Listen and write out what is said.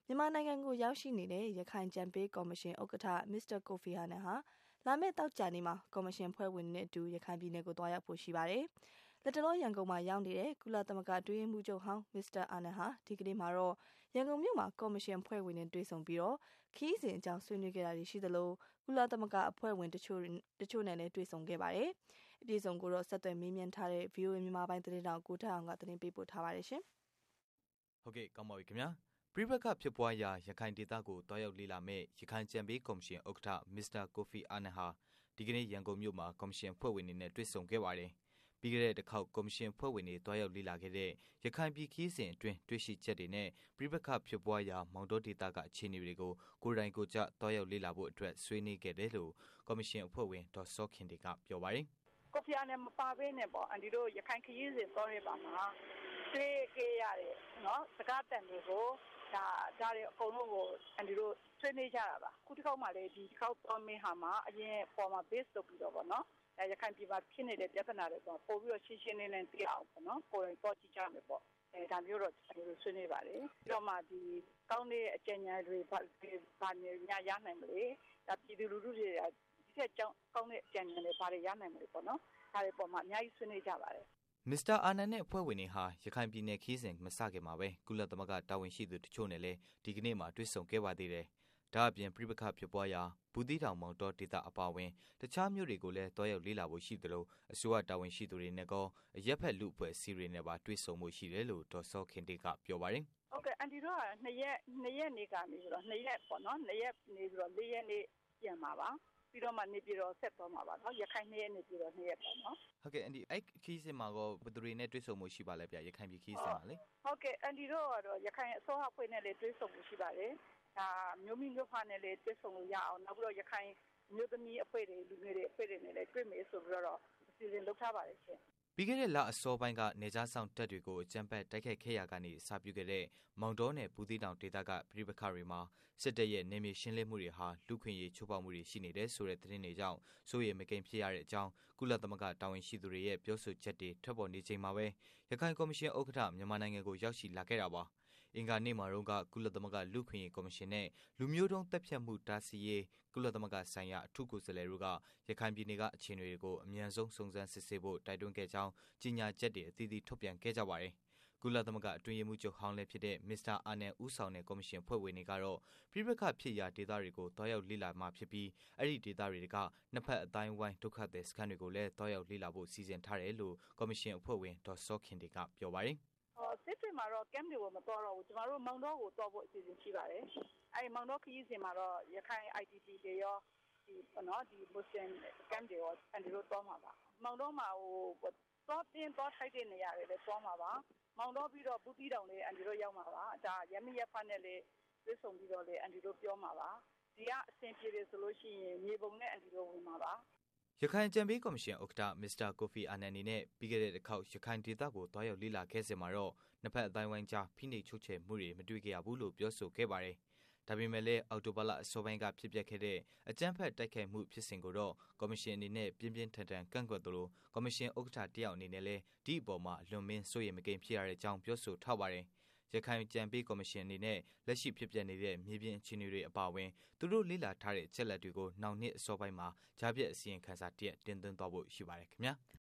မြန်မာနိုင်ငံကိုရောက်ရှိနေတဲ့ရခိုင်ကြံပေးကော်မရှင်ဥက္ကဋ္ဌ Mr. Kofi Annan ဟာလာမယ့်သောကြာနေ့မှာကော်မရှင်ဖွဲ့ဝင်တွေနဲ့အတူရခိုင်ပြည်နယ်ကိုသွားရောက်ဖို့ရှိပါတယ်။လက်တလောရန်ကုန်မှာရောက်နေတဲ့ကုလသမဂ္ဂအတွင်းရေးမှူးချုပ်ဟောင်း Mr. Annan ဟာဒီကနေ့မှာတော့ရန်ကုန်မြို့မှာကော်မရှင်ဖွဲ့ဝင်တွေတွေ့ဆုံပြီးခရီးစဉ်အကြောင်းဆွေးနွေးခဲ့တာရှိသလိုကုလသမဂ္ဂအဖွဲ့ဝင်တချို့နဲ့လည်းတွေ့ဆုံခဲ့ပါတယ်။အပြည့်အစုံကိုတော့ဆက်သွယ်မေးမြန်းထားတဲ့ VOA မြန်မာပိုင်းသတင်းတောက်ကိုထက်အောင်ကသတင်းပေးပို့ထားပါတယ်ရှင်။ဟုတ်ကဲ့ကောင်းပါပြီခင်ဗျာပြိပခဖြစ်ပွားရာရခိုင်ဒေသကိုတွားရောက်လေ့လာမဲ့ရခိုင်ကြံပေးကော်မရှင်ဥက္ကဋ္ဌ Mr. Kofi Annan ဟာဒီကနေ့ရန်ကုန်မြို့မှာကော်မရှင်ဖွဲ့ဝင်တွေနဲ့တွေ့ဆုံခဲ့ပါတယ်။ပြီးခဲ့တဲ့တစ်ခေါက်ကော်မရှင်ဖွဲ့ဝင်တွေတွားရောက်လေ့လာခဲ့တဲ့ရခိုင်ပြည်ခီးစဉ်အတွင်းတွေ့ရှိချက်တွေနဲ့ပြိပခဖြစ်ပွားရာမောင်တော်ဒေသကအခြေအနေတွေကိုကိုယ်တိုင်ကိုယ်ကျတွားရောက်လေ့လာဖို့အတွက်ဆွေးနွေးခဲ့တယ်လို့ကော်မရှင်အဖွဲ့ဝင်ဒေါ်စောခင်တေကပြောပါတယ်။ကိုဖီအာနန်မပါဘဲနဲ့ပေါ့အန်ဒီတို့ရခိုင်ခရီးစဉ်သွားရပါမှာတွေ့ခဲ့ရတဲ့နော်စကားတန်တွေကိုဒါတွေအကုန်လုံးကိုအန်ဒီတို့ဆွေးနွေးကြတာပါခုတစ်ခေါက်မှလည်းဒီတစ်ခေါက်သွားမင်းဟာမှာအရင်ပေါ်မှာ base လုပ်ပြီးတော့ပေါ့နော်ရခိုင်ပြည်မှာဖြစ်နေတဲ့ပြဿနာတွေပေါ့ပို့ပြီးတော့ရှင်းရှင်းလင်းလင်းသိအောင်ပေါ့နော်ကိုယ်တိုင်ပေါ်ကြည့်ကြမယ်ပေါ့ဒါမျိုးတော့ဆွေးနွေးပါတယ်ပြီးတော့မှဒီကောင်းတဲ့အကြံဉာဏ်တွေဘာနေရနိုင်မလဲဒါပြည်သူလူထုတွေဒီထက်ကြောင်းကောင်းတဲ့အကြံဉာဏ်တွေဘာတွေရနိုင်မလဲပေါ့နော်ဒါတွေပေါ်မှာအများကြီးဆွေးနွေးကြပါတယ် Mr. Annan နဲ့အဖွဲ့ဝင်တွေဟာရခိုင်ပြည်နယ်ခီးစဉ်မစခင်မှာပဲကုလသမဂ္ဂတာဝန်ရှိသူတချို့နဲ့လည်းဒီကနေ့မှတွေ့ဆုံခဲ့ပါသေးတယ်။ဒါအပြင်ပြိပခဖြစ်ပွားရာဘူးသီးတောင်မောင်တော်ဒေသအပါအဝင်တခြားမြို့တွေကိုလည်းတွားရောက်လေ့လာဖို့ရှိသလိုအစိုးရတာဝန်ရှိသူတွေနဲ့ကောအရက်ဖက်လူအဖွဲ့အစည်းတွေနဲ့ပါတွေ့ဆုံဖို့ရှိတယ်လို့ဒေါ်စောခင်တေကပြောပါတယ်။ဟုတ်ကဲ့အန်တီတို့က2ရက်နေကနေပြီးတော့2ရက်ပေါ့နော်2ရက်နေပြီးတော့4ရက်နေပြန်ပါပါ။ပြီးတော့မှနေပြည်တော်ဆက်သွားမှာပါနော်ရခိုင်2ရက်နေပြည်တော်2ရက်ပေါ့နော်ဟုတ်ကဲ့အန်ဒီအဲ့ခီးစဉ်မှာကောဘယ်သူတွေနဲ့တွေ့ဆုံမှုရှိပါလဲဗျရခိုင်ပြည်ခီးစဉ်မှာလေဟုတ်ကဲ့အန်ဒီတို့ကတော့ရခိုင်အစိုးရအဖွဲ့နဲ့လည်းတွေ့ဆုံမှုရှိပါတယ်ဒါမျိုးမိမျိုးဖာနဲ့လည်းတွေ့ဆုံလို့ရအောင်နောက်ပြီးတော့ရခိုင်မျိုးသမီးအဖွဲ့တွေလူငယ်တွေအဖွဲ့တွေနဲ့လည်းတွေ့မယ်ဆိုပြီးတော့အစီအစဉ်လုပ်ထားပါတယ်ရှင်ပြီးခဲ့တဲ့လအစောပိုင်းကနေကြားဆောင်တပ်တွေကိုအကြမ်းဖက်တိုက်ခိုက်ခဲ့ရာကနေစပြုခဲ့တဲ့မောင်တော်နယ်ဘူးသီးတောင်ဒေသကပြည်ပခါတွေမှာစစ်တပ်ရဲ့နေမြေရှင်းလင်းမှုတွေဟာလူခွင့်ရေးချိုးဖောက်မှုတွေရှိနေတယ်ဆိုတဲ့သတင်းတွေကြောင့်စိုးရိမ်မကင်းဖြစ်ရတဲ့အကြောင်းကုလသမဂ္ဂတာဝန်ရှိသူတွေရဲ့ပြောဆိုချက်တွေထွက်ပေါ်နေချိန်မှာပဲရခိုင်ကော်မရှင်ဥက္ကဋ္ဌမြန်မာနိုင်ငံကိုရောက်ရှိလာခဲ့တာပါအင်္ဂါနေ့မှာတော့ကုလသမဂ္ဂလူခွင့်ရေးကော်မရှင်နဲ့လူမျိုးတုံးတပ်ဖြတ်မှုတားဆီးရေးကုလသမဂ္ဂဆိုင်ရာအထူးကိုယ်စားလှယ်တို့ကရခိုင်ပြည်နယ်ကအခြေအနေတွေကိုအမြန်ဆုံးစုံစမ်းစစ်ဆေးဖို့တိုက်တွန်းခဲ့ကြောင်းကြီးညာချက်တွေအသီးသီးထုတ်ပြန်ခဲ့ကြပါတယ်။ကုလသမဂ္ဂအတွင်းရေးမှူးချုပ်ဟောင်းလည်းဖြစ်တဲ့ Mr. Annan ဦးဆောင်တဲ့ကော်မရှင်ဖွဲ့ဝင်တွေကတော့ပြည်ပခဖြစ်ရာဒေသတွေကိုတွားရောက်လေ့လာမှာဖြစ်ပြီးအဲ့ဒီဒေသတွေကနှစ်ဖက်အတိုင်းဝိုင်းဒုက္ခသည်စခန်းတွေကိုလည်းတွားရောက်လေ့လာဖို့စီစဉ်ထားတယ်လို့ကော်မရှင်အဖွဲ့ဝင်ဒေါ်စောခင်တေကပြောပါတယ်။စစ်တွေမှာတော့ camp တွေကိုမတော်တော့ဘူးကျမတို့မောင်တော်ကိုတော်ဖို့အစီအစဉ်ရှိပါတယ်အဲဒီမောင်တော်ခရီးစဉ်မှာတော့ရခိုင် IDP တွေရောဒီနော်ဒီ Muslim camp တွေရောအန်ဒီတို့တော်မှာပါမောင်တော်မှာတော့တင်းတော့ထိုက်တဲ့နေရာတွေလည်းတော်မှာပါမောင်တော်ပြီးတော့ဘူးတီးတောင်လေးအန်ဒီတို့ရောက်မှာပါဒါရမီရဖတ်နဲ့လည်းတွေ့ဆုံပြီးတော့လေအန်ဒီတို့ပြောမှာပါဒီကအဆင်ပြေတယ်ဆိုလို့ရှိရင်မြေပုံနဲ့အန်ဒီတို့ဝင်မှာပါရခိုင်ကြံပေးကော်မရှင်ဥက္ကဋ္ဌ Mr. Kofi Annan အနေနဲ့ပြီးခဲ့တဲ့တစ်ခေါက်ရခိုင်ဒေသကိုတွားရောက်လေ့လာခဲ့စဉ်မှာတော့နှစ်ဖက်အတိုင်းဝိုင်းကြားဖိနှိပ်ချုပ်ချယ်မှုတွေမတွေ့ခဲ့ရဘူးလို့ပြောဆိုခဲ့ပါတယ်။ဒါပေမဲ့လည်းအော်တိုဘာလအစောပိုင်းကဖြစ်ပျက်ခဲ့တဲ့အကြမ်းဖက်တိုက်ခိုက်မှုဖြစ်စဉ်ကိုတော့ကော်မရှင်အနေနဲ့ပြင်းပြင်းထန်ထန်ကန့်ကွက်သလိုကော်မရှင်ဥက္ကဋ္ဌတယောက်အနေနဲ့လည်းဒီအပေါ်မှာအလွန်မင်းစိုးရိမ်မကင်းဖြစ်ရတဲ့အကြောင်းပြောဆိုထားပါတယ်။ရခိုင်ကြံပေးကော်မရှင်အနေနဲ့လက်ရှိဖြစ်ပျက်နေတဲ့မြေပြင်အခြေအနေတွေအပါအဝင်သူတို့လေ့လာထားတဲ့အချက်လက်တွေကိုနောက်နှစ်အစောပိုင်းမှာကြားပြတ်အစီရင်ခံစာတရက်တင်သွင်းသွားဖို့ရှိပါတယ်ခင်ဗျာ။